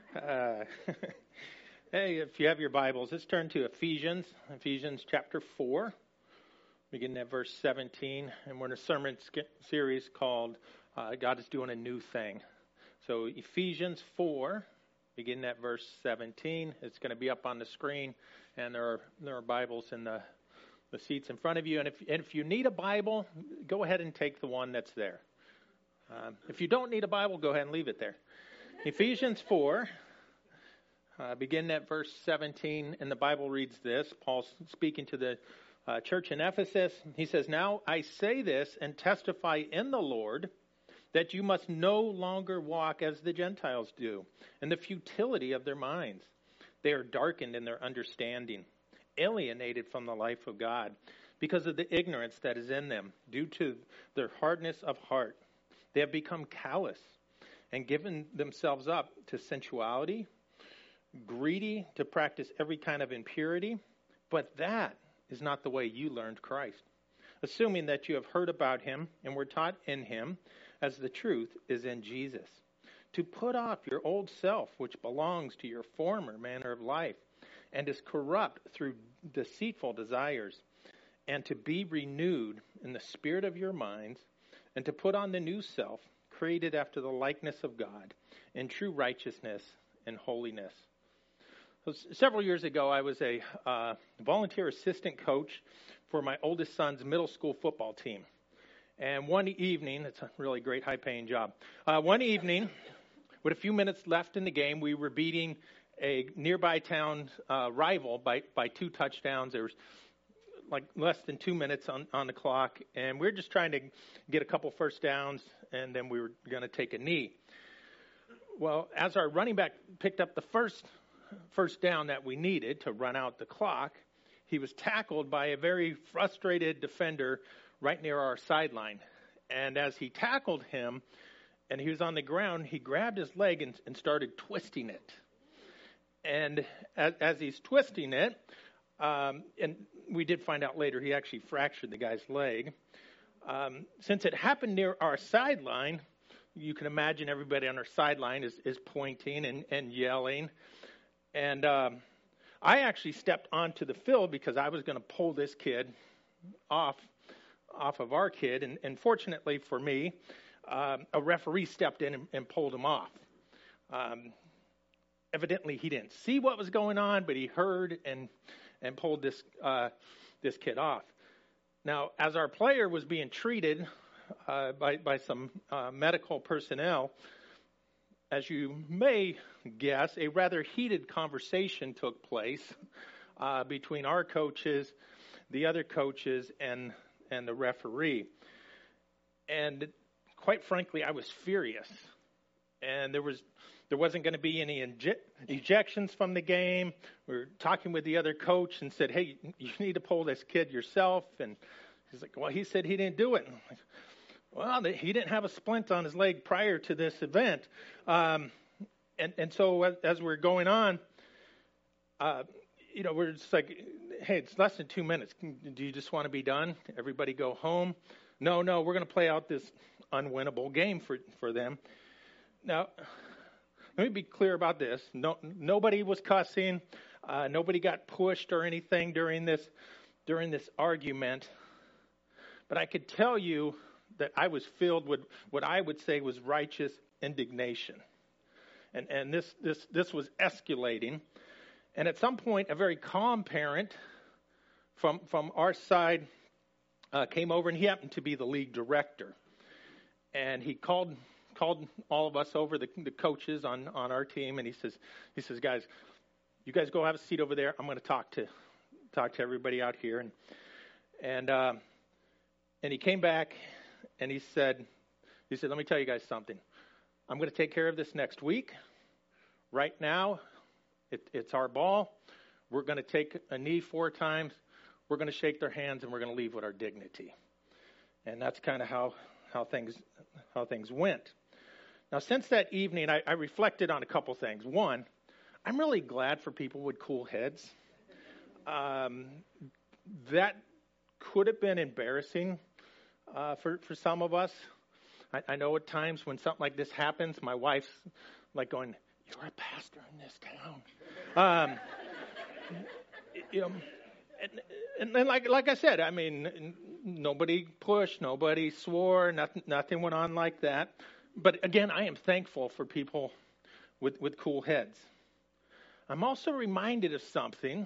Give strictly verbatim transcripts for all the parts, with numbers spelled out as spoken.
Uh, hey, if you have your Bibles, let's turn to Ephesians, Ephesians chapter four, beginning at verse seventeen. And we're in a sermon series called uh, God is Doing a New Thing. So Ephesians four, beginning at verse seventeen. It's going to be up on the screen, and there are there are Bibles in the, the seats in front of you. And if, and if you need a Bible, go ahead and take the one that's there. Um, if you don't need a Bible, go ahead and leave it there. Ephesians four, uh, beginning at verse seventeen, and the Bible reads this. Paul's speaking to the uh, church in Ephesus. He says, "Now I say this and testify in the Lord that you must no longer walk as the Gentiles do, in the futility of their minds. They are darkened in their understanding, alienated from the life of God, because of the ignorance that is in them, due to their hardness of heart. They have become callous and given themselves up to sensuality, greedy to practice every kind of impurity. But that is not the way you learned Christ, assuming that you have heard about him and were taught in him, as the truth is in Jesus. To put off your old self, which belongs to your former manner of life, and is corrupt through deceitful desires, and to be renewed in the spirit of your minds, and to put on the new self, created after the likeness of God, in true righteousness and holiness." So several years ago, I was a uh, volunteer assistant coach for my oldest son's middle school football team. And one evening, it's a really great high-paying job. Uh, one evening, with a few minutes left in the game, we were beating a nearby town uh, rival by, by two touchdowns. There was like less than two minutes on, on the clock, and we were just trying to get a couple first downs, and then we were going to take a knee. Well, as our running back picked up the first first down that we needed to run out the clock, he was tackled by a very frustrated defender right near our sideline. And as he tackled him, and he was on the ground, he grabbed his leg and, and started twisting it. And as, as he's twisting it, um, and we did find out later he actually fractured the guy's leg. Um, since it happened near our sideline, you can imagine everybody on our sideline is, is pointing and, and yelling. And um, I actually stepped onto the field because I was going to pull this kid off off of our kid. And, and fortunately for me, um, a referee stepped in and, and pulled him off. Um, evidently, he didn't see what was going on, but he heard and and pulled this uh, this kid off. Now, as our player was being treated uh, by, by some uh, medical personnel, as you may guess, a rather heated conversation took place uh, between our coaches, the other coaches, and and the referee. And quite frankly, I was furious. And there was there wasn't going to be any inje- ejections from the game. We were talking with the other coach and said, "Hey, you need to pull this kid yourself." And he's like, "Well, he said he didn't do it." Like, well, he didn't have a splint on his leg prior to this event. Um, and, and so as, as we're going on, uh, you know, we're just like, "Hey, it's less than two minutes. Do you just want to be done? Everybody go home?" No, no, we're going to play out this unwinnable game for, for them. Now, let me be clear about this. No, nobody was cussing. Uh, nobody got pushed or anything during this during this argument. But I could tell you that I was filled with what I would say was righteous indignation. And and this this this was escalating. And at some point, a very calm parent from from our side uh, came over, and he happened to be the league director. And he called called all of us over, the, the coaches on, on our team, and he says, he says, "Guys, you guys go have a seat over there. I'm going to talk to talk to everybody out here." And and uh, and he came back, and he said, he said, "Let me tell you guys something. I'm going to take care of this next week. Right now, it, it's our ball. We're going to take a knee four times. We're going to shake their hands, and we're going to leave with our dignity." And that's kind of how how things how things went. Now, since that evening, I, I reflected on a couple things. One, I'm really glad for people with cool heads. Um, that could have been embarrassing uh, for, for some of us. I, I know at times when something like this happens, my wife's like going, you're a pastor in this town. Um, you know, and, and like like I said, I mean, nobody pushed, nobody swore, nothing, nothing went on like that. But again, I am thankful for people with, with cool heads. I'm also reminded of something,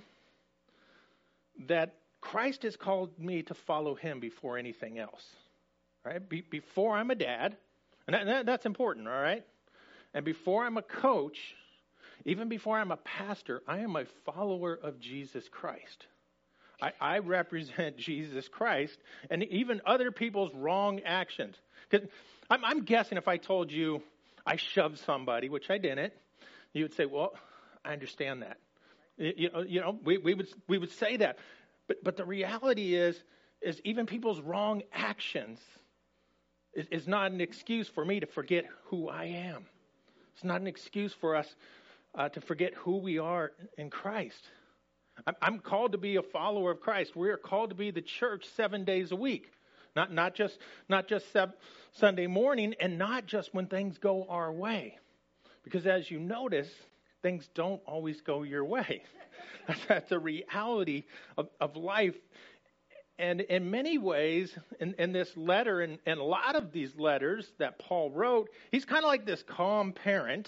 that Christ has called me to follow him before anything else. Right? Be, before I'm a dad, and that, that, that's important, all right? And before I'm a coach, even before I'm a pastor, I am a follower of Jesus Christ. I, I represent Jesus Christ and even other people's wrong actions. Because I'm, I'm guessing if I told you I shoved somebody, which I didn't, you would say, well, I understand that. You know, you know we, we would we would say that. But but the reality is, is even people's wrong actions is, is not an excuse for me to forget who I am. It's not an excuse for us uh, to forget who we are in Christ. I'm, I'm called to be a follower of Christ. We are called to be the church seven days a week. Not not just not just sub, Sunday morning, and not just when things go our way. Because as you notice, things don't always go your way. That's a reality of, of life. And in many ways, in, in this letter, and, and a lot of these letters that Paul wrote, he's kind of like this calm parent.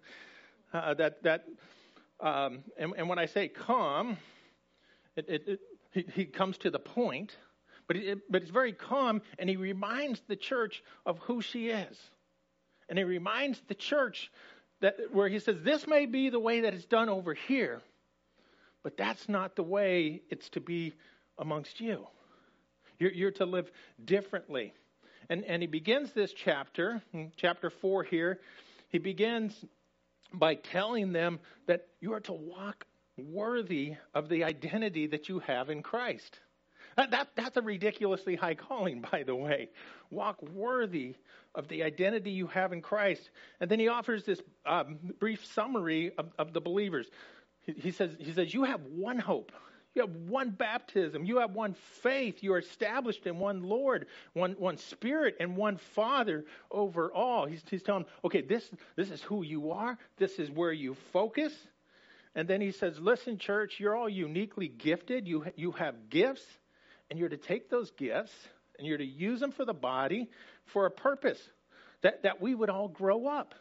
uh, that that um, and, and when I say calm, it, it, it, he, he comes to the point. But it, but it's very calm, and he reminds the church of who she is. And he reminds the church that where he says, this may be the way that it's done over here, but that's not the way it's to be amongst you. You're, you're to live differently. And, and he begins this chapter, in chapter four here, he begins by telling them that you are to walk worthy of the identity that you have in Christ. That, that, that's a ridiculously high calling, by the way. Walk worthy of the identity you have in Christ. And then he offers this um, brief summary of, of the believers. He, he says, he says, you have one hope. You have one baptism. You have one faith. You are established in one Lord, one, one Spirit, and one Father over all. He's, he's telling them, okay, this, this is who you are. This is where you focus. And then he says, listen, church, you're all uniquely gifted. You, you have gifts. And you're to take those gifts and you're to use them for the body for a purpose, that, that we would all grow up.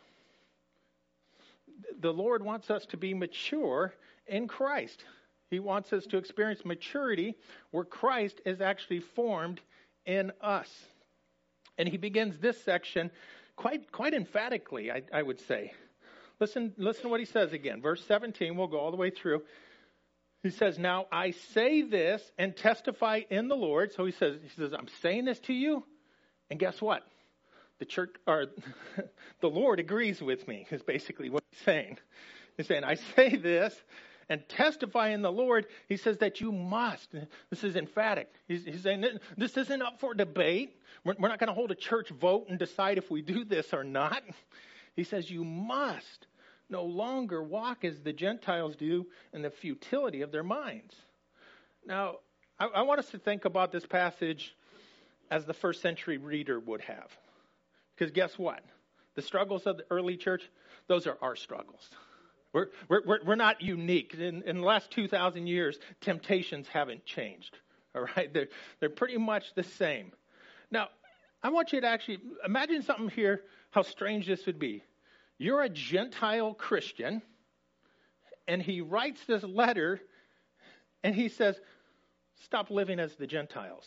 The Lord wants us to be mature in Christ. He wants us to experience maturity where Christ is actually formed in us. And he begins this section quite quite emphatically, I, I would say. Listen, listen to what he says again. Verse seventeen, we'll go all the way through. He says, now I say this and testify in the Lord. So he says, he says, I'm saying this to you. And guess what? The church, or the Lord agrees with me, is basically what he's saying. He's saying, I say this and testify in the Lord. He says that you must. This is emphatic. He's, he's saying this isn't up for debate. We're, we're not going to hold a church vote and decide if we do this or not. He says you must no longer walk as the Gentiles do in the futility of their minds. Now, I, I want us to think about this passage as the first century reader would have. Because guess what? The struggles of the early church, those are our struggles. We're, we're, we're not unique. In, in the last two thousand years, temptations haven't changed. All right? They're, they're pretty much the same. Now, I want you to actually imagine something here, how strange this would be. You're a Gentile Christian, and he writes this letter, and he says, stop living as the Gentiles.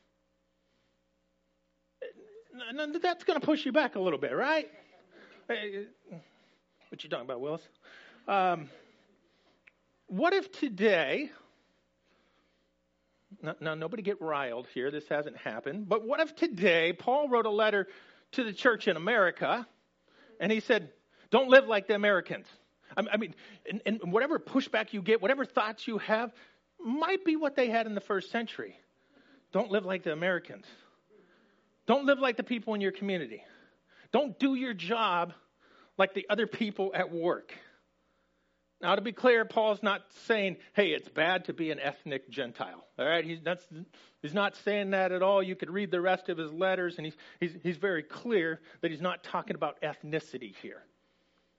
That's going to push you back a little bit, right? What you talking about, Willis? Um, what if today, now, now nobody get riled here, this hasn't happened, but what if today Paul wrote a letter to the church in America, and he said, don't live like the Americans. I mean, and, and whatever pushback you get, whatever thoughts you have, might be what they had in the first century. Don't live like the Americans. Don't live like the people in your community. Don't do your job like the other people at work. Now, to be clear, Paul's not saying, hey, it's bad to be an ethnic Gentile. All right, he's, that's, he's not saying that at all. You could read the rest of his letters, and he's, he's, he's very clear that he's not talking about ethnicity here.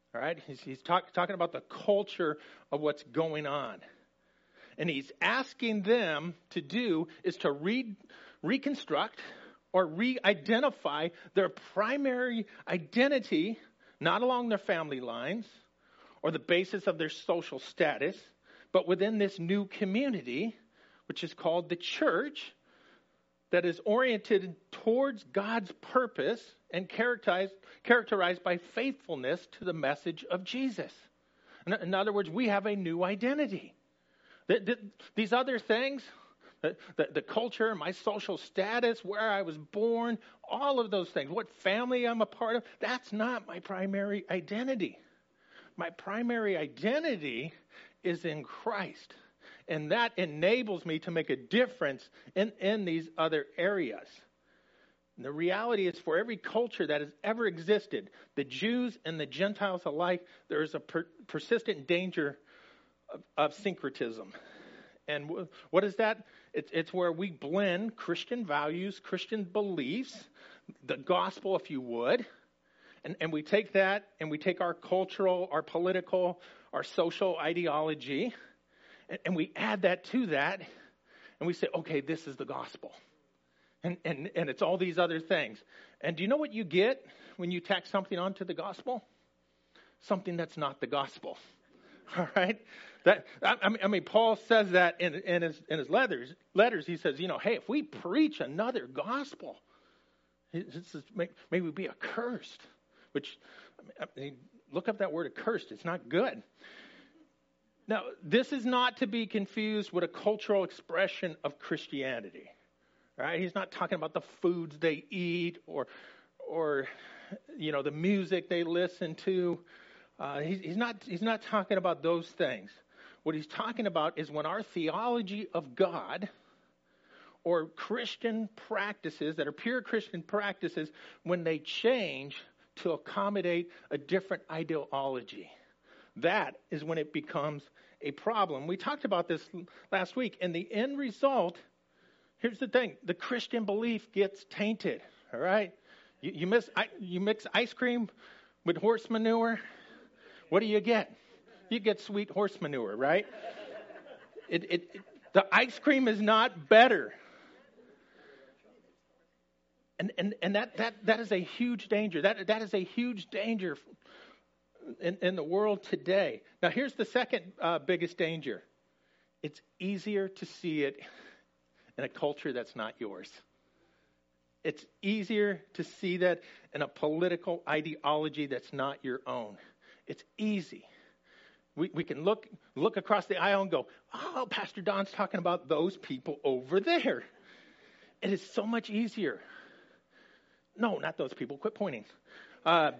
All right, he's, he's talk, talking about the culture of what's going on. And he's asking them to do is to re, reconstruct or re-identify their primary identity, not along their family lines or the basis of their social status, but within this new community, which is called the church, that is oriented towards God's purpose and characterized, characterized by faithfulness to the message of Jesus. In, in other words, we have a new identity. The, the, these other things, the, the, the culture, my social status, where I was born, all of those things, what family I'm a part of, that's not my primary identity. My primary identity is in Christ. And that enables me to make a difference in, in these other areas. And the reality is, for every culture that has ever existed, the Jews and the Gentiles alike, there is a per, persistent danger of, of syncretism. And w- what is that? It's, it's where we blend Christian values, Christian beliefs, the gospel, if you would, and, and we take that and we take our cultural, our political, our social ideology, and we add that to that, and we say, okay, this is the gospel. And, and and it's all these other things. And do you know what you get when you tack something onto the gospel? Something that's not the gospel. All right? That I mean, I mean Paul says that in, in his in his letters. Letters, he says, you know, hey, if we preach another gospel, it's, it's, may we be accursed. Which, I mean, look up that word accursed. It's not good. Now, this is not to be confused with a cultural expression of Christianity, right? He's not talking about the foods they eat or, or you know, the music they listen to. Uh, he's, he's not. He's not talking about those things. What he's talking about is when our theology of God or Christian practices that are pure Christian practices, when they change to accommodate a different ideology. That is when it becomes a problem. We talked about this last week, and the end result, here's the thing, the Christian belief gets tainted, all right? You, you, miss, you mix ice cream with horse manure, what do you get? You get sweet horse manure, right? It, it, it, the ice cream is not better. And, and, and that, that, that is a huge danger. That, that is a huge danger In, in the world today. Now, here's the second uh, biggest danger. It's easier to see it in a culture that's not yours. It's easier to see that in a political ideology that's not your own. It's easy. We, we can look look across the aisle and go, oh, Pastor Don's talking about those people over there. It is so much easier. No, not those people. Quit pointing. Uh,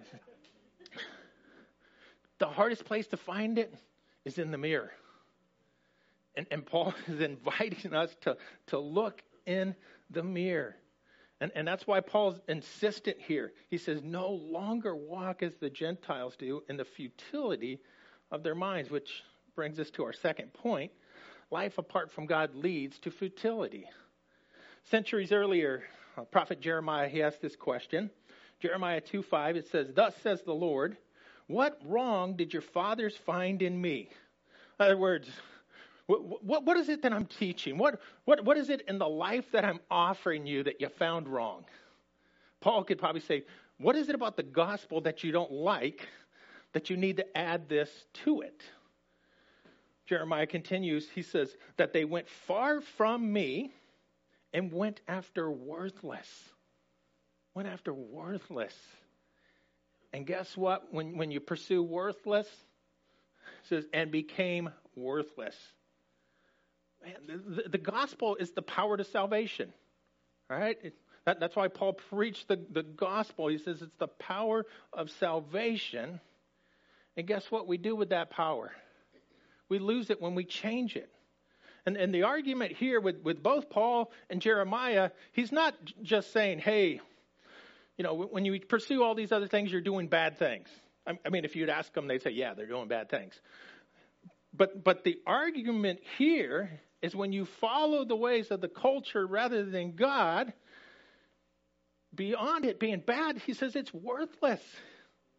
The hardest place to find it is in the mirror. And, and Paul is inviting us to, to look in the mirror. And, and that's why Paul's insistent here. He says, no longer walk as the Gentiles do in the futility of their minds, which brings us to our second point. Life apart from God leads to futility. Centuries earlier, uh, prophet Jeremiah, he asked this question. Jeremiah two five, it says, thus says the Lord, what wrong did your fathers find in me? In other words, what, what, what is it that I'm teaching? What, what, what is it in the life that I'm offering you that you found wrong? Paul could probably say, what is it about the gospel that you don't like that you need to add this to it? Jeremiah continues, he says, that they went far from me and went after worthless. Went after worthless. And guess what? When when you pursue worthless, it says, and became worthless. Man, the, the gospel is the power to salvation. All right? It, that, that's why Paul preached the, the gospel. He says it's the power of salvation. And guess what we do with that power? We lose it when we change it. And, and the argument here with, with both Paul and Jeremiah, he's not just saying, hey, you know, when you pursue all these other things, you're doing bad things. I, I mean, if you'd ask them, they'd say, yeah, they're doing bad things. But but the argument here is when you follow the ways of the culture rather than God, beyond it being bad, he says it's worthless.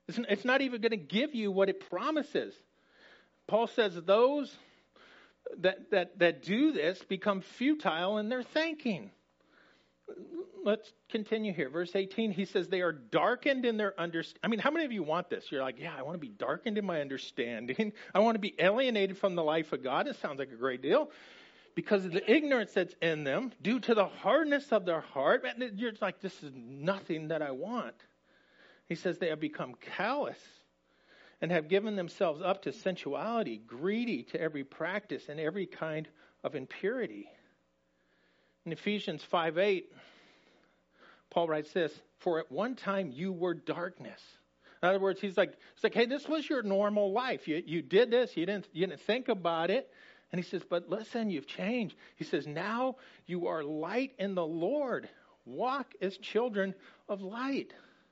It's, it's not even going to give you what it promises. Paul says those that, that, that do this become futile in their thinking. Let's continue here. Verse eighteen, he says they are darkened in their understanding. I mean, how many of you want this? You're like, yeah, I want to be darkened in my understanding. I want to be alienated from the life of God. It sounds like a great deal. Because of the ignorance that's in them, due to the hardness of their heart. Man, you're like, this is nothing that I want. He says they have become callous and have given themselves up to sensuality, greedy to every practice and every kind of impurity. In Ephesians five eight, Paul writes this, for at one time you were darkness. In other words, he's like, it's like, hey, this was your normal life. You, you did this. You didn't, you didn't think about it. And he says, but listen, you've changed. He says, now you are light in the Lord. Walk as children of light.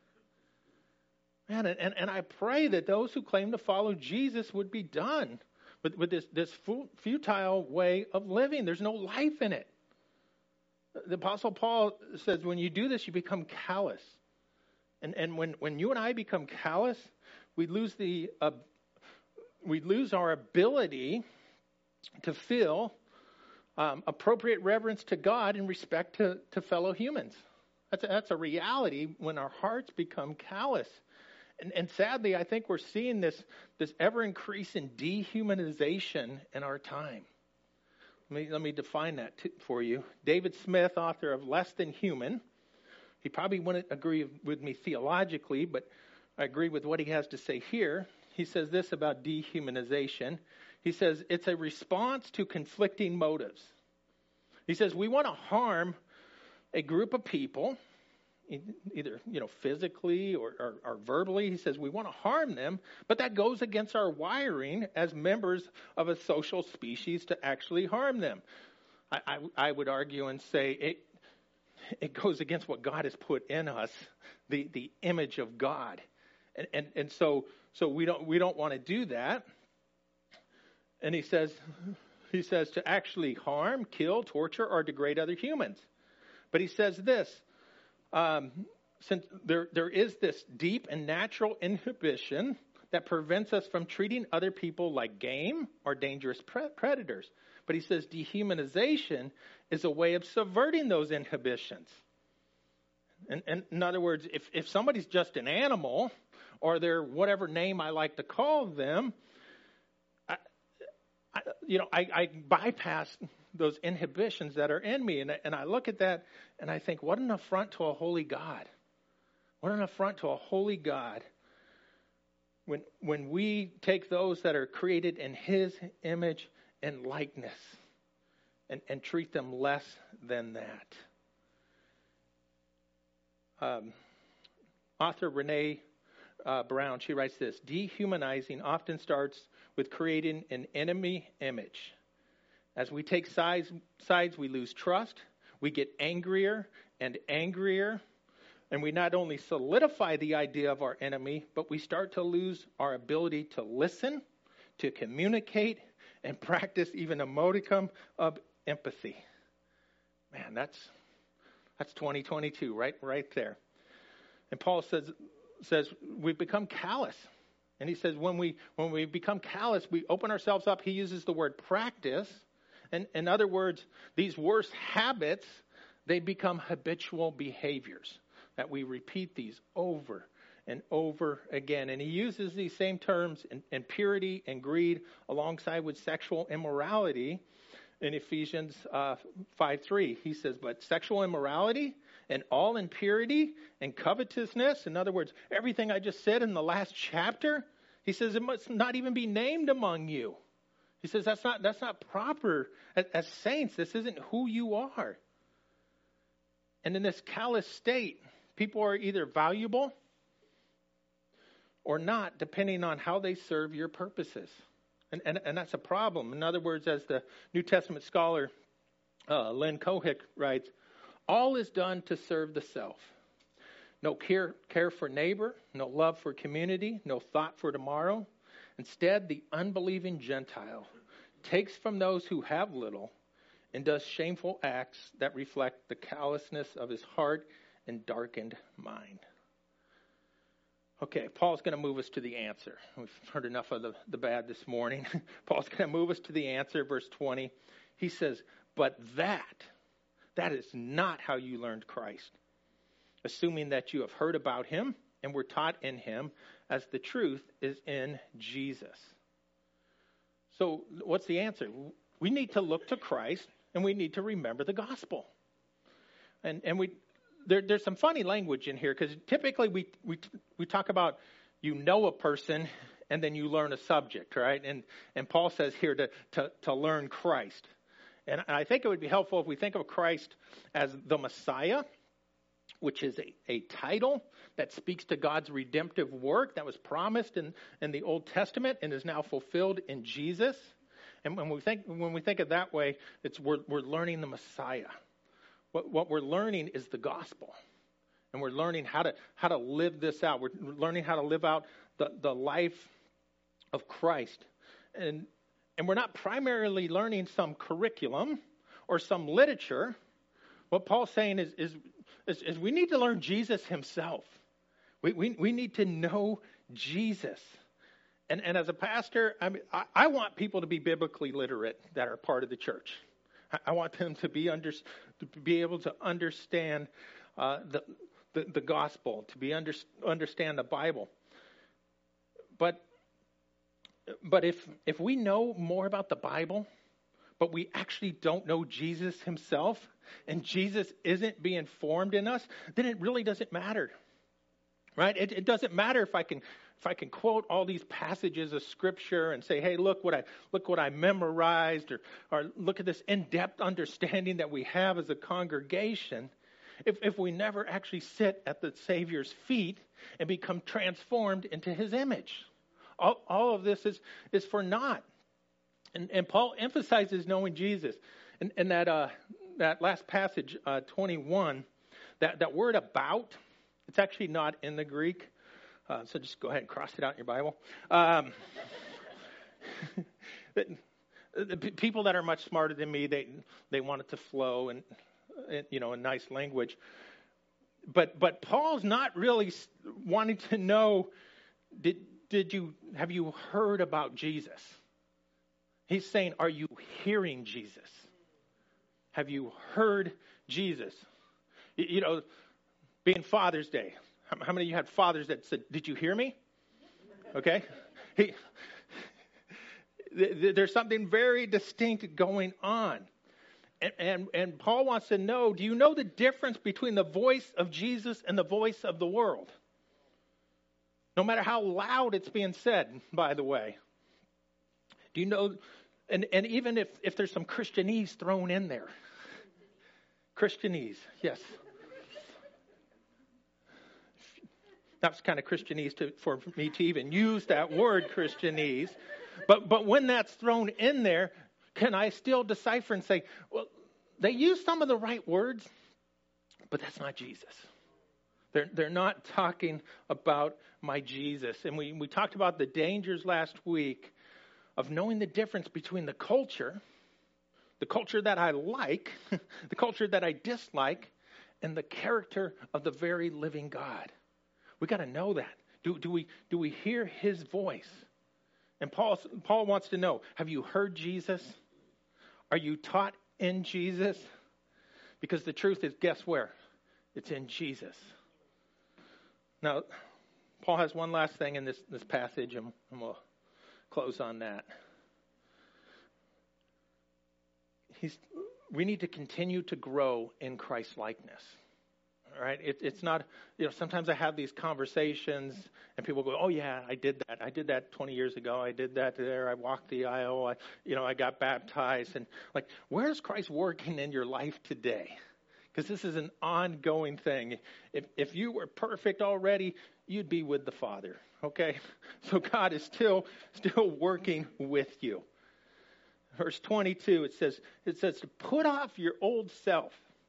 Man, and, and I pray that those who claim to follow Jesus would be done with, with this, this futile way of living. There's no life in it. The Apostle Paul says when you do this, you become callous. And, and when, when you and I become callous, we lose, the, uh, we lose our ability to feel um, appropriate reverence to God and respect to, to fellow humans. That's a, that's a reality when our hearts become callous. And, and sadly, I think we're seeing this, this ever-increasing dehumanization in our time. Let me, let me define that t- for you. David Smith, author of Less Than Human, he probably wouldn't agree with me theologically, but I agree with what he has to say here. He says this about dehumanization. He says it's a response to conflicting motives. He says we want to harm a group of people, either you know physically or, or, or verbally. He says we want to harm them, but that goes against our wiring as members of a social species to actually harm them. I, I, I would argue and say it it goes against what God has put in us, the, the image of God, and and and so so we don't we don't want to do that. And he says, he says to actually harm, kill, torture, or degrade other humans. But he says this, um, since there, there is this deep and natural inhibition that prevents us from treating other people like game or dangerous pre- predators. But he says dehumanization is a way of subverting those inhibitions. And, and in other words, if, if somebody's just an animal, or they're whatever name I like to call them, I, you know, I, I bypass those inhibitions that are in me. And, and I look at that and I think, what an affront to a holy God. What an affront to a holy God. When, when we take those that are created in his image and likeness and, and treat them less than that. Um, author Renee uh, Brown, she writes this, dehumanizing often starts with creating an enemy image. As we take sides, sides, we lose trust. We get angrier and angrier. And we not only solidify the idea of our enemy, but we start to lose our ability to listen, to communicate, and practice even a modicum of empathy. Man, that's that's twenty twenty-two, right, right there. And Paul says says we become callous. And he says when we when we become callous, we open ourselves up. He uses the word practice. And in other words, these worst habits, they become habitual behaviors. That we repeat these over and over again. And he uses these same terms in, in purity and greed alongside with sexual immorality in Ephesians uh, five three. He says, but sexual immorality and all impurity and covetousness, in other words, everything I just said in the last chapter, he says it must not even be named among you. He says that's not that's not proper as, as saints. This isn't who you are. And in this callous state, people are either valuable or not, depending on how they serve your purposes. And, and, and that's a problem. In other words, as the New Testament scholar uh, Lynn Cohick writes, all is done to serve the self. No care, care for neighbor, no love for community, no thought for tomorrow. Instead, the unbelieving Gentile takes from those who have little and does shameful acts that reflect the callousness of his heart and darkened mind. Okay, Paul's going to move us to the answer. We've heard enough of the, the bad this morning. Paul's going to move us to the answer, verse twenty. He says, but that, that is not how you learned Christ, assuming that you have heard about him and were taught in him as the truth is in Jesus. So what's the answer? We need to look to Christ and we need to remember the gospel. And and we there, there's some funny language in here because typically we, we we talk about you know a person and then you learn a subject, right? And and Paul says here to to, to learn Christ. And I think it would be helpful if we think of Christ as the Messiah, which is a, a title that speaks to God's redemptive work that was promised in, in the Old Testament and is now fulfilled in Jesus. And when we think when we think of that way, it's we're we're learning the Messiah. What what we're learning is the gospel. And we're learning how to how to live this out. We're learning how to live out the, the life of Christ. And and we're not primarily learning some curriculum or some literature. What Paul's saying is is is, is we need to learn Jesus himself. We we we need to know Jesus. And and as a pastor, I mean, I, I want people to be biblically literate that are part of the church. I, I want them to be under to be able to understand uh, the, the the gospel, to be under, understand the Bible. But but if if we know more about the Bible, but we actually don't know Jesus himself, and Jesus isn't being formed in us, then it really doesn't matter, right? It, it doesn't matter if I can if I can quote all these passages of Scripture and say, "Hey, look what I look what I memorized," or or look at this in-depth understanding that we have as a congregation. If if we never actually sit at the Savior's feet and become transformed into His image, all all of this is is for naught. And and Paul emphasizes knowing Jesus. And and that uh, that last passage, uh, twenty-one, that, that word about, it's actually not in the Greek. Uh, so just go ahead and cross it out in your Bible. Um, the, the people that are much smarter than me, they they want it to flow and, and you know, in nice language. But but Paul's not really wanting to know, did did you have you heard about Jesus? He's saying, are you hearing Jesus? Have you heard Jesus? You, you know, being Father's Day, how, how many of you had fathers that said, did you hear me? Okay. He, th- th- there's something very distinct going on. And, and, and Paul wants to know, do you know the difference between the voice of Jesus and the voice of the world? No matter how loud it's being said, by the way. Do you know, and, and even if, if there's some Christianese thrown in there. Christianese, yes. That's kind of Christianese to, for me to even use that word Christianese. But but when that's thrown in there, can I still decipher and say, well, they use some of the right words, but that's not Jesus. They're, they're not talking about my Jesus. And we, we talked about the dangers last week of knowing the difference between the culture, the culture that I like, the culture that I dislike, and the character of the very living God. We got to know that. Do, do we do we hear his voice? And Paul Paul wants to know, have you heard Jesus? Are you taught in Jesus? Because the truth is, guess where? It's in Jesus. Now, Paul has one last thing in this, this passage, and, and we'll close on that. He's, we need to continue to grow in Christ's likeness. All right, it, it's not, you know, sometimes I have these conversations and people go, oh yeah, I did that. I did that twenty years ago. I did that there. I walked the aisle. I, you know, I got baptized. And like, where's Christ working in your life today? Because this is an ongoing thing. If if you were perfect already, you'd be with the Father. Okay, so God is still still working with you. Verse twenty-two, it says it says to put off your old self,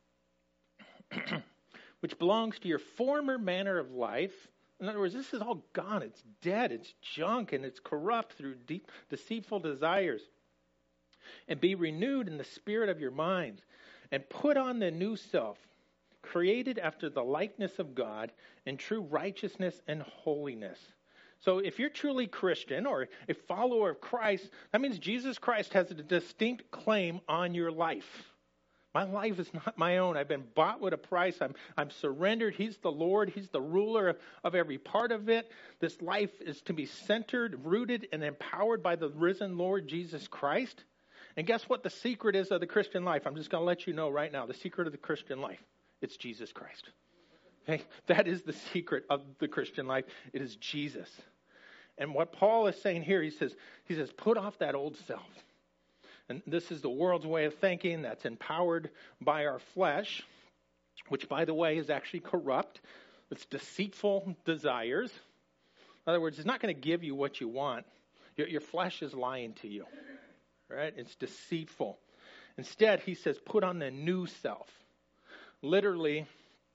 which belongs to your former manner of life. In other words, this is all gone. It's dead. It's junk, and it's corrupt through deep, deceitful desires. And be renewed in the spirit of your mind, and put on the new self, created after the likeness of God in true righteousness and holiness. So if you're truly Christian or a follower of Christ, that means Jesus Christ has a distinct claim on your life. My life is not my own. I've been bought with a price. I'm, I'm surrendered. He's the Lord. He's the ruler of, of every part of it. This life is to be centered, rooted, and empowered by the risen Lord Jesus Christ. And guess what the secret is of the Christian life? I'm just going to let you know right now. The secret of the Christian life, it's Jesus Christ. Okay? That is the secret of the Christian life. It is Jesus. And what Paul is saying here, he says, he says, put off that old self. And this is the world's way of thinking that's empowered by our flesh, which, by the way, is actually corrupt. It's deceitful desires. In other words, it's not going to give you what you want. Your, your flesh is lying to you. Right? It's deceitful. Instead, he says, put on the new self. Literally,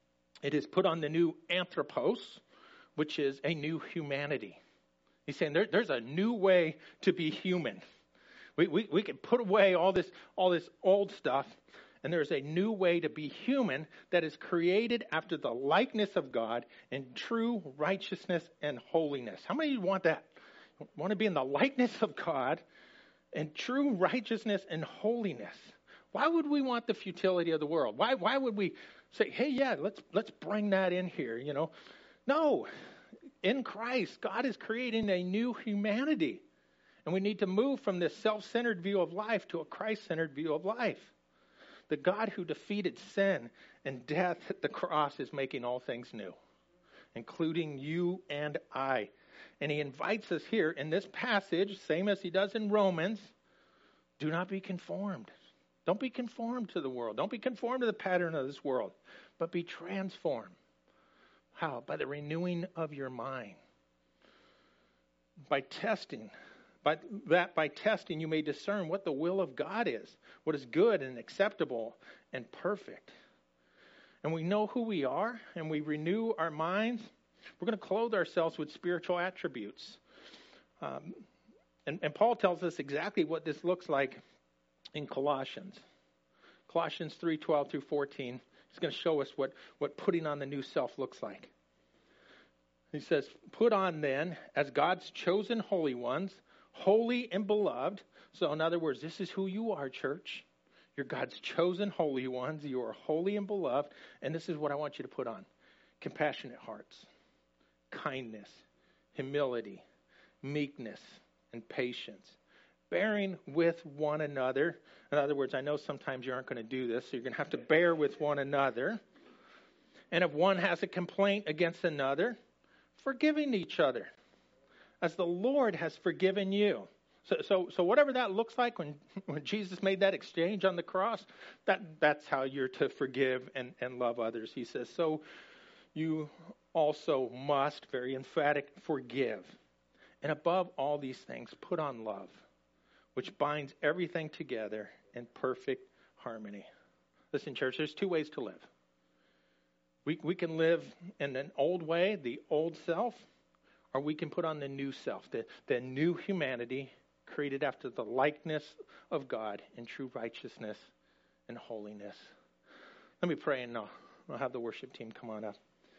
it is put on the new anthropos, which is a new humanity. He's saying there, there's a new way to be human. We, we we can put away all this all this old stuff, and there's a new way to be human that is created after the likeness of God in true righteousness and holiness. How many of you want that? Want to be in the likeness of God and true righteousness and holiness? Why would we want the futility of the world? Why why would we say, hey, yeah, let's let's bring that in here, you know? No. In Christ, God is creating a new humanity. And we need to move from this self-centered view of life to a Christ-centered view of life. The God who defeated sin and death at the cross is making all things new, including you and I. And he invites us here in this passage, same as he does in Romans, do not be conformed. Don't be conformed to the world. Don't be conformed to the pattern of this world, but be transformed. How? By the renewing of your mind. By testing. By that, by testing, you may discern what the will of God is, what is good and acceptable and perfect. And we know who we are, and we renew our minds. We're going to clothe ourselves with spiritual attributes. Um, and, and Paul tells us exactly what this looks like in Colossians. Colossians three twelve through fourteen. He's going to show us what, what putting on the new self looks like. He says, put on then, as God's chosen holy ones, holy and beloved. So in other words, this is who you are, church. You're God's chosen holy ones. You are holy and beloved. And this is what I want you to put on. Compassionate hearts, kindness, humility, meekness, and patience. Bearing with one another. In other words, I know sometimes you aren't going to do this, so you're going to have to bear with one another. And if one has a complaint against another, forgiving each other, as the Lord has forgiven you. So, so, so whatever that looks like when, when Jesus made that exchange on the cross, that, that's how you're to forgive and, and love others. He says, so you also must, very emphatic, forgive. And above all these things, put on love, which binds everything together in perfect harmony. Listen, church, there's two ways to live. We, we can live in an old way, the old self, or we can put on the new self, the, the new humanity created after the likeness of God in true righteousness and holiness. Let me pray, and I'll, I'll have the worship team come on up.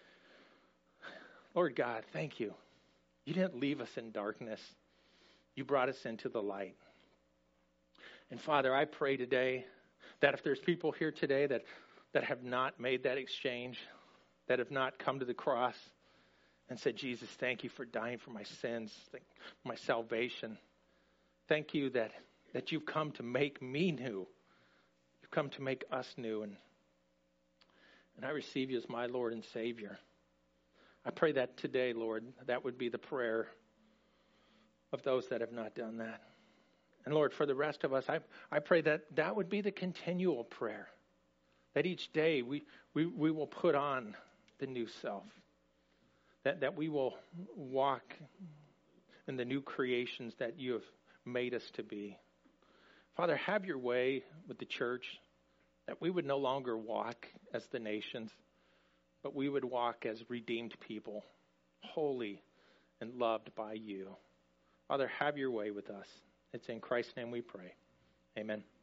Lord God, thank you. You didn't leave us in darkness. You brought us into the light. And Father, I pray today that if there's people here today that, that have not made that exchange, that have not come to the cross and said, Jesus, thank you for dying for my sins, my salvation. Thank you that, that you've come to make me new. You've come to make us new. And, and I receive you as my Lord and Savior. I pray that today, Lord, that would be the prayer of those that have not done that. And Lord, for the rest of us, I, I pray that that would be the continual prayer. That each day we, we, we will put on the new self. That, that we will walk in the new creations that you have made us to be. Father, have your way with the church, that we would no longer walk as the nations, but we would walk as redeemed people, holy and loved by you. Father, have your way with us. It's in Christ's name we pray. Amen.